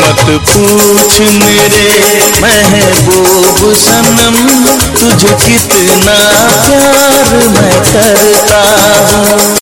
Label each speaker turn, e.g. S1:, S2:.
S1: मत पूछ मेरे महबूब सनम, तुझे कितना प्यार मैं करता हूँ।